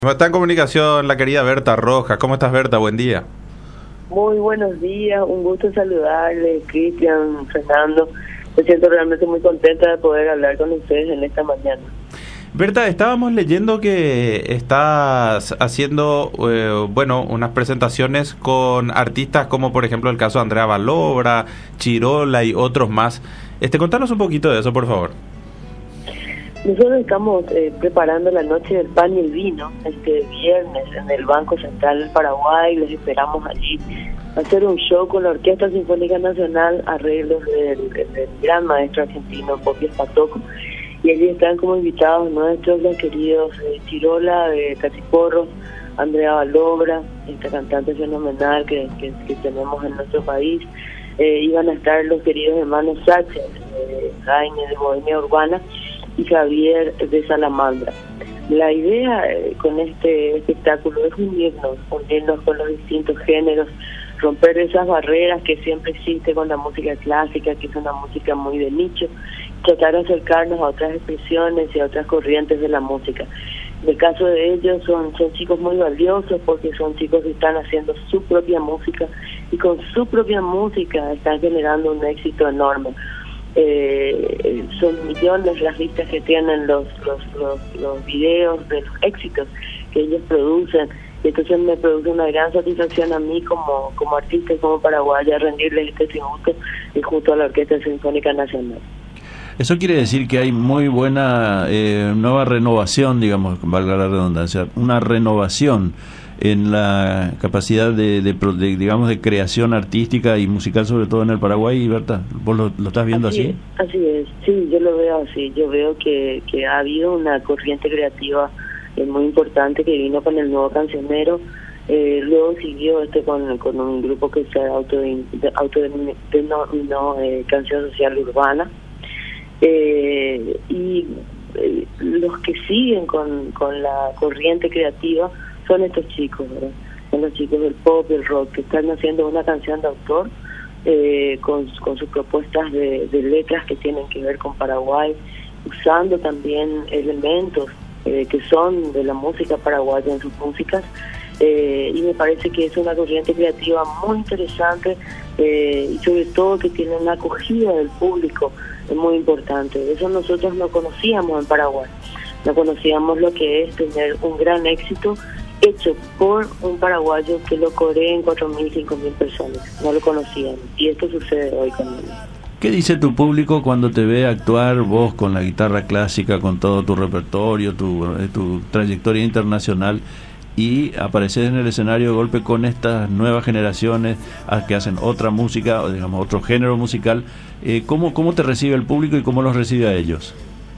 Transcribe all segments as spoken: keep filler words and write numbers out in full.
Está en comunicación la querida Berta Rojas. ¿Cómo estás, Berta? Buen día. Muy buenos días, un gusto saludarle, Cristian, Fernando. Me siento realmente muy contenta de poder hablar con ustedes en esta mañana. Berta, estábamos leyendo que estás haciendo, eh, bueno, unas presentaciones con artistas como, por ejemplo, el caso de Andrea Balobra, Chirola y otros más. Este, contanos un poquito de eso, por favor. Nosotros estamos eh, preparando la noche del pan y el vino este viernes en el Banco Central del Paraguay. Les esperamos allí a hacer un show con la Orquesta Sinfónica Nacional, arreglos del, del, del gran maestro argentino Popis Patoco. Y allí están como invitados nuestros los queridos eh, Chirola de Cachiporro, Andrea Balobra, esta cantante fenomenal que, que, que tenemos en nuestro país. Eh, iban a estar los queridos hermanos Sánchez, eh, Jaime de Bohemia Urbana y Javier de Salamandra. La idea eh, con este espectáculo es unirnos, unirnos con los distintos géneros, romper esas barreras que siempre existe con la música clásica, que es una música muy de nicho, tratar de acercarnos a otras expresiones y a otras corrientes de la música. En el caso de ellos son, son chicos muy valiosos porque son chicos que están haciendo su propia música y con su propia música están generando un éxito enorme. Eh, son millones las vistas que tienen los, los, los, los videos de los éxitos que ellos producen, y entonces me produce una gran satisfacción a mí como, como artista y como paraguaya rendirles este tributo y junto a la Orquesta Sinfónica Nacional. Eso quiere decir que hay muy buena eh, nueva renovación, digamos, valga la redundancia, una renovación en la capacidad de, de, de, digamos, de creación artística y musical, sobre todo en el Paraguay, ¿verdad? ¿Vos lo, lo estás viendo así? Así, así es, sí, yo lo veo así. Yo veo que, que ha habido una corriente creativa eh, muy importante que vino con el nuevo cancionero. Eh, luego siguió este con, con un grupo que se autodenominó auto no, eh, Canción Social Urbana. Eh, y eh, los que siguen con, con la corriente creativa son estos chicos, ¿verdad? Son los chicos del pop, del rock, que están haciendo una canción de autor eh, con, con sus propuestas de, de letras que tienen que ver con Paraguay, usando también elementos eh, que son de la música paraguaya en sus músicas, eh, y me parece que es una corriente creativa muy interesante eh, y sobre todo que tiene una acogida del público es muy importante. Eso nosotros no conocíamos en Paraguay, no conocíamos lo que es tener un gran éxito hecho por un paraguayo que lo coree en cuatro mil, cinco mil personas. No lo conocían y esto sucede hoy con él. ¿Qué dice tu público cuando te ve actuar vos con la guitarra clásica, con todo tu repertorio, tu, tu trayectoria internacional, y apareces en el escenario de golpe con estas nuevas generaciones que hacen otra música, o digamos otro género musical? Eh, ¿cómo, ¿Cómo te recibe el público y cómo los recibe a ellos?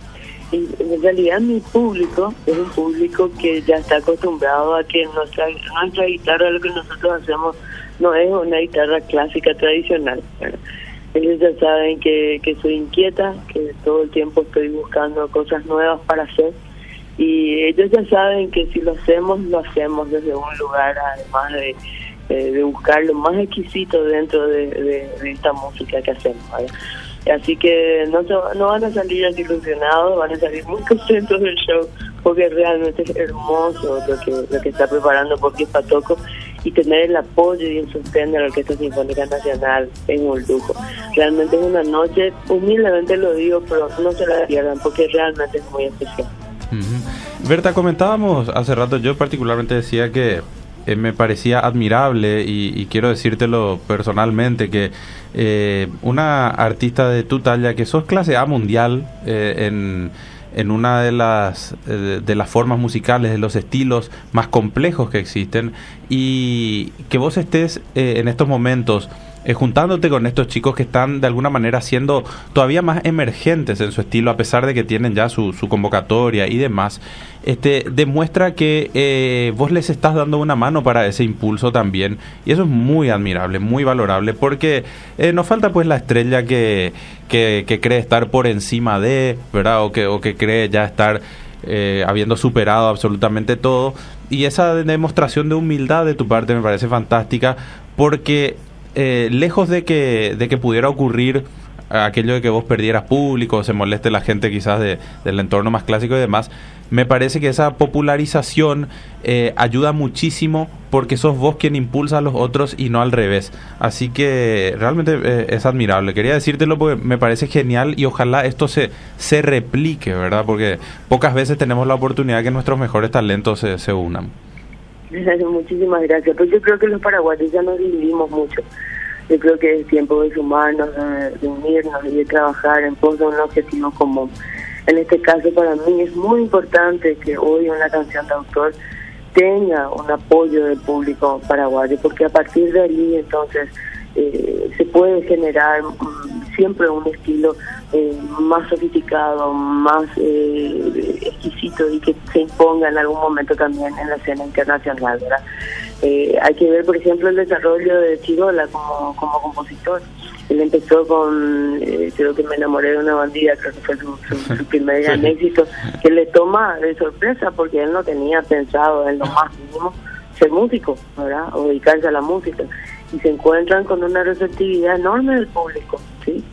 En realidad mi público es un público que ya está acostumbrado a que nuestra, nuestra guitarra, lo que nosotros hacemos, no es una guitarra clásica tradicional, ¿verdad? Ellos ya saben que, que soy inquieta, que todo el tiempo estoy buscando cosas nuevas para hacer, y ellos ya saben que si lo hacemos, lo hacemos desde un lugar, además de, de, de buscar lo más exquisito dentro de, de, de esta música que hacemos, ¿verdad? Así que no, no van a salir desilusionados, van a salir muy contentos del show, porque realmente es hermoso lo que lo que está preparando Popis Patoco, y tener el apoyo y el sostén de la Orquesta Sinfónica Nacional es un lujo. Realmente es una noche, humildemente lo digo, pero no se la pierdan porque realmente es muy especial. Uh-huh. Berta, comentábamos hace rato, yo particularmente decía que Eh, me parecía admirable y, y quiero decírtelo personalmente que eh, una artista de tu talla, que sos clase A mundial eh, en, en una de las eh, de las formas musicales, de los estilos más complejos que existen, y que vos estés eh, en estos momentos Eh, juntándote con estos chicos que están de alguna manera siendo todavía más emergentes en su estilo, a pesar de que tienen ya su, su convocatoria y demás, este demuestra que eh, vos les estás dando una mano para ese impulso también, y eso es muy admirable, muy valorable, porque eh, nos falta pues la estrella que, que, que cree estar por encima de, ¿verdad? O que, o que cree ya estar eh, habiendo superado absolutamente todo, y esa demostración de humildad de tu parte me parece fantástica, porque Eh, lejos de que de que pudiera ocurrir aquello de que vos perdieras público, se moleste la gente quizás de, del entorno más clásico y demás, me parece que esa popularización eh, ayuda muchísimo porque sos vos quien impulsa a los otros y no al revés. Así que realmente eh, es admirable. Quería decírtelo porque me parece genial y ojalá esto se, se replique, ¿verdad? Porque pocas veces tenemos la oportunidad de que nuestros mejores talentos se, se unan. Muchísimas gracias. Pues yo creo que los paraguayos ya nos dividimos mucho. Yo creo que es tiempo de sumarnos, de, de unirnos y de trabajar en pos de un objetivo común. En este caso, para mí es muy importante que hoy una canción de autor tenga un apoyo del público paraguayo, porque a partir de allí entonces eh, se puede generar um, siempre un estilo eh, más sofisticado, más eh, exquisito y que se imponga en algún momento también en la escena internacional, ¿verdad? Eh, hay que ver, por ejemplo, el desarrollo de Chirola como, como compositor. Él empezó con, eh, creo que me enamoré de una bandida, creo que fue su, su, su primer gran sí. éxito, que le toma de sorpresa porque él no tenía pensado en lo más mínimo ser músico, ¿verdad? O dedicarse a la música. Y se encuentran con una receptividad enorme del público, ¿sí?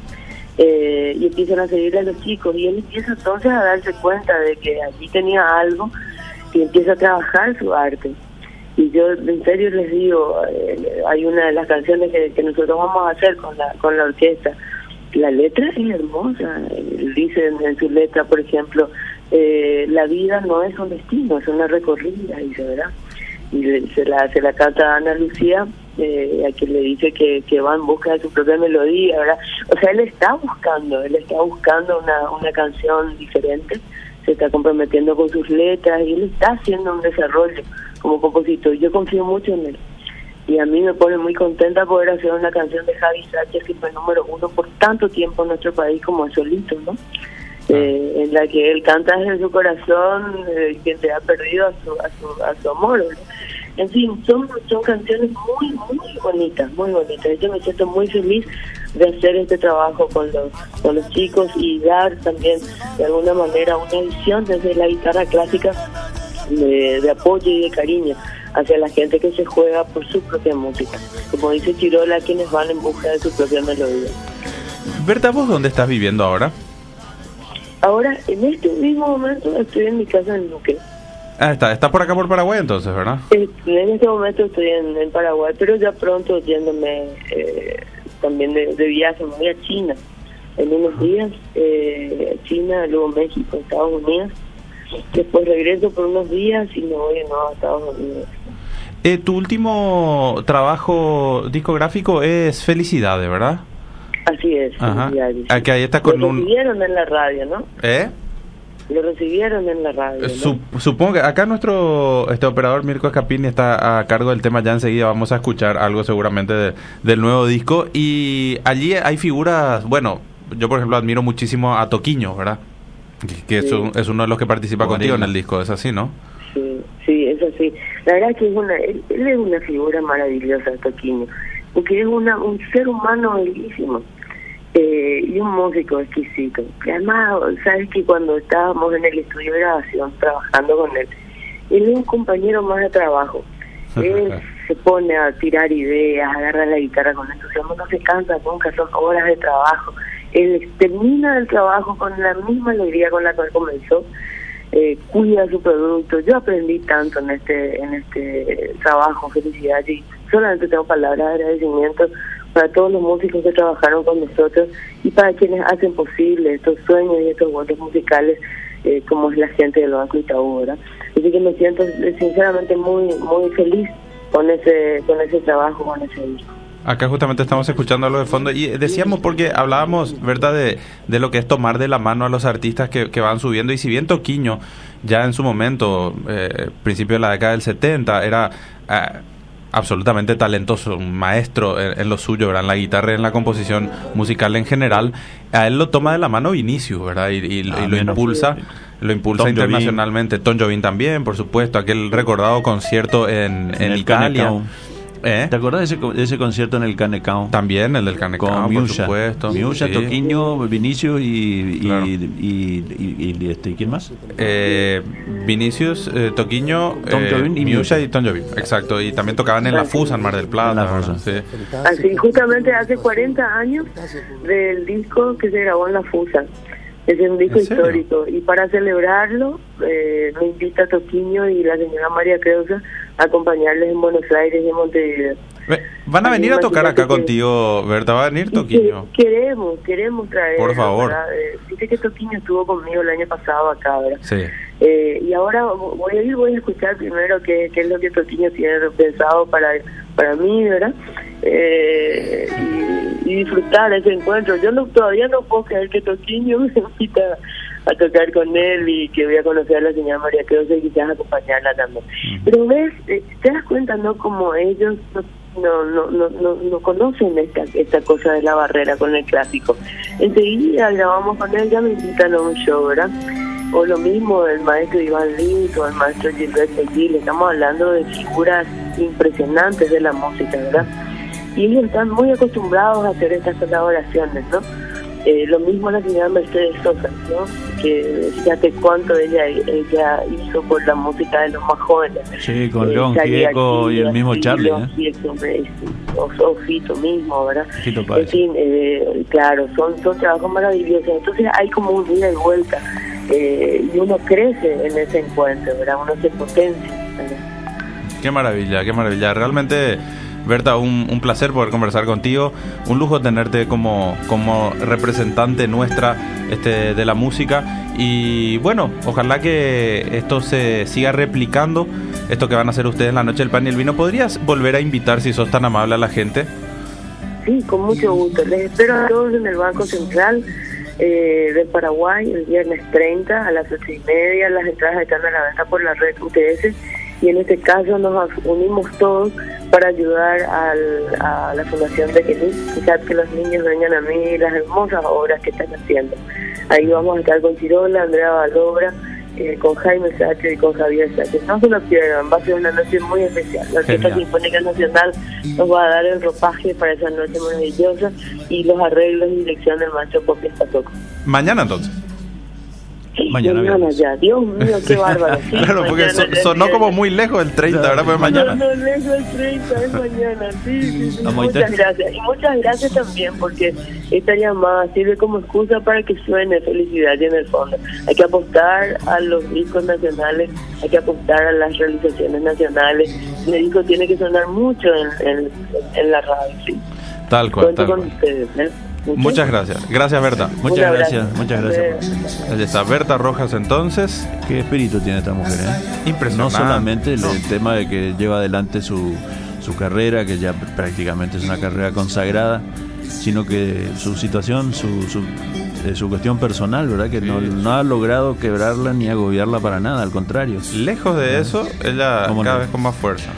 Eh, y empiezan a seguirle a los chicos y él empieza entonces a darse cuenta de que allí tenía algo y empieza a trabajar su arte. Y yo en serio les digo, eh, hay una de las canciones que, que nosotros vamos a hacer con la con la orquesta, la letra es hermosa. Él dice en, en su letra, por ejemplo, eh, la vida no es un destino, es una recorrida, dice, ¿verdad? Y le, se la se la canta a Ana Lucía, eh, a quien le dice que, que va en busca de su propia melodía, ¿verdad? O sea, él está buscando, él está buscando una, una canción diferente, se está comprometiendo con sus letras y él está haciendo un desarrollo como compositor. Yo confío mucho en él y a mí me pone muy contenta poder hacer una canción de Javi Sánchez, que fue número uno por tanto tiempo en nuestro país como el solito, ¿no? Eh, en la que él canta desde su corazón, eh, quien se ha perdido a su, a su, a su amor, ¿no? En fin, son, son canciones muy, muy bonitas, muy bonitas. Yo me siento muy feliz de hacer este trabajo con los, con los chicos y dar también de alguna manera una visión desde la guitarra clásica de, de apoyo y de cariño hacia la gente que se juega por su propia música. Como dice Chirola, quienes van en busca de su propia melodía. Berta, ¿vos dónde estás viviendo ahora? Ahora, en este mismo momento, estoy en mi casa en Luque. Ah, está, está por acá por Paraguay entonces, ¿verdad? En este momento estoy en, en Paraguay, pero ya pronto yéndome eh, también de, de viaje, me voy a China en unos días, eh, China, luego México, Estados Unidos. Después regreso por unos días y me voy de nuevo a Estados Unidos. Eh, tu último trabajo discográfico es Felicidades, ¿verdad? Así es, Felicidades. Aquí ahí está con Lo un... recibieron en la radio, ¿no? ¿Eh? Lo recibieron en la radio, ¿no? Sup supongo que acá nuestro este operador Mirko Escapini está a cargo del tema. Ya enseguida vamos a escuchar algo seguramente de, del nuevo disco. Y allí hay figuras, bueno, yo por ejemplo admiro muchísimo a Toquinho, ¿verdad? Que, que sí. es, un, es uno de los que participa Bonito. Contigo en el disco, es así, ¿no? Sí, sí, es así. La verdad que es una, él, él es una figura maravillosa, Toquinho, porque es una, un ser humano bellísimo. Eh, y un músico exquisito. Y además, sabes que cuando estábamos en el estudio de grabación trabajando con él, él es un compañero más de trabajo. Él se pone a tirar ideas, agarra la guitarra con entusiasmo, no se cansa nunca, son horas de trabajo. Él termina el trabajo con la misma alegría con la cual comenzó, eh, cuida su producto. Yo aprendí tanto en este en este trabajo, felicidad, y solamente tengo palabras de agradecimiento para todos los músicos que trabajaron con nosotros y para quienes hacen posible estos sueños y estos votos musicales, eh, como es la gente del Banco Itaú, ¿verdad? Así que me siento sinceramente muy muy feliz con ese con ese trabajo, con ese disco. Acá justamente estamos escuchando algo de fondo y decíamos, porque hablábamos, ¿verdad?, de, de lo que es tomar de la mano a los artistas que, que van subiendo. Y si bien Toquinho ya en su momento, eh, principio de la década del setenta, era... Eh, absolutamente talentoso, un maestro en, en lo suyo, ¿verdad? En la guitarra y en la composición musical en general, a él lo toma de la mano Vinicius, ¿verdad? Y, y, ah, y lo impulsa, sí. lo impulsa Tom internacionalmente. Jovín. Tom Jovín también, por supuesto, aquel recordado concierto en, en, en Italia. ¿Eh? ¿Te acuerdas de ese, de ese concierto en el Canecao? También, el del Canecao, por Miucha. supuesto. Miucha, sí. Toquinho, Vinicius y, claro. y, y, y, y este, ¿quién más? Eh, Vinicius, eh, Toquinho, Tom eh, Jovín y Miucha y Tom Jovín, exacto. Y también tocaban en la Fusa, en Mar del Plata. Sí. Así, justamente hace cuarenta años del disco que se grabó en la Fusa. Ese es un disco ¿En serio? histórico. Y para celebrarlo, eh, me invita Toquinho y la señora María Creusa a acompañarles en Buenos Aires y en Montevideo. Ve- Van a Así, venir a tocar acá imagínate que- contigo, Berta, va a venir Y Toquinho. que- queremos, queremos traer. Por favor. Eh, Dice que Toquinho estuvo conmigo el año pasado acá, ¿verdad? Sí. Eh, y ahora voy a ir, voy a escuchar primero qué, qué es lo que Toquinho tiene pensado para, para mí, ¿verdad? Eh, y, y disfrutar ese encuentro. Yo no todavía no puedo creer que Toquinho me invita a tocar con él y que voy a conocer a la señora María Creusa y quizás acompañarla también. Mm. Pero ves, eh, te das cuenta, ¿no? Como ellos no no no no no, no conocen esta esta cosa de la barrera con el clásico. Enseguida grabamos con él, ya me invitan a un show, ¿verdad? O lo mismo el maestro Iván Lins o el maestro Gilberto Gil. Estamos hablando de figuras impresionantes de la música, ¿verdad? Y ellos están muy acostumbrados a hacer estas colaboraciones, ¿no? Eh, lo mismo la señora Mercedes Sosa, ¿no? Que fíjate cuánto ella ella hizo por la música de los más jóvenes. Sí, con Eh, León Charlie Gieco y el García, mismo sí, Charlie, León ¿eh? Gieco, eh, sí, o, o Fito mismo, ¿verdad? Fito En Páez. fin, eh, claro, son, son trabajos maravillosos. Entonces hay como un ida y vuelta eh, y uno crece en ese encuentro, ¿verdad? Uno se potencia, ¿verdad? Qué maravilla, qué maravilla. Realmente, Berta, un, un placer poder conversar contigo. Un lujo tenerte como, como representante nuestra este, de la música. Y bueno, ojalá que esto se siga replicando, esto que van a hacer ustedes en la noche del pan y el vino. ¿Podrías volver a invitar, si sos tan amable, a la gente? Sí, con mucho gusto. Les espero a todos en el Banco Central eh, de Paraguay el viernes treinta a las ocho y media. Las entradas están a la venta por la red U T S y en este caso nos unimos todos para ayudar al, a la Fundación de Kenny, quizás que los niños vengan a mí las hermosas obras que están haciendo. Ahí vamos a estar con Chirola, Andrea Valobra, eh, con Jaime Sacho y con Javier Sacho. No se lo pierdan, va a ser una noche muy especial. La Orquesta Genial. Sinfónica Nacional nos va a dar el ropaje para esa noche maravillosa y los arreglos y dirección del maestro Popi Espatoco. Mañana entonces. Mañana viernes. ya, Dios mío, qué bárbaro. Sí, Claro, porque mañana so- ya sonó es como viernes. muy lejos el treinta, ¿verdad? Pues No, mañana. no, lejos el treinta, es mañana, sí, sí, sí. Vamos, Muchas Ite. gracias. Y muchas gracias también porque esta llamada sirve como excusa para que suene felicidad y en el fondo. Hay que apostar a los discos nacionales, hay que apostar a las realizaciones nacionales. El disco tiene que sonar mucho en, en, en la radio, sí. Tal cual, Cuento tal con cual. ustedes, ¿eh? Muchas gracias. Gracias, Berta. Muchas Un abrazo. gracias, muchas gracias. Ahí está Berta Rojas entonces. Qué espíritu tiene esta mujer, ¿eh? Impresionante. No solamente el, No. el tema de que lleva adelante su, su carrera, que ya prácticamente es una carrera consagrada, sino que su situación, su, su, eh, su cuestión personal, ¿verdad? Que no, no ha logrado quebrarla ni agobiarla para nada, al contrario. Lejos de eso, ella ¿Cómo cada no? vez con más fuerza.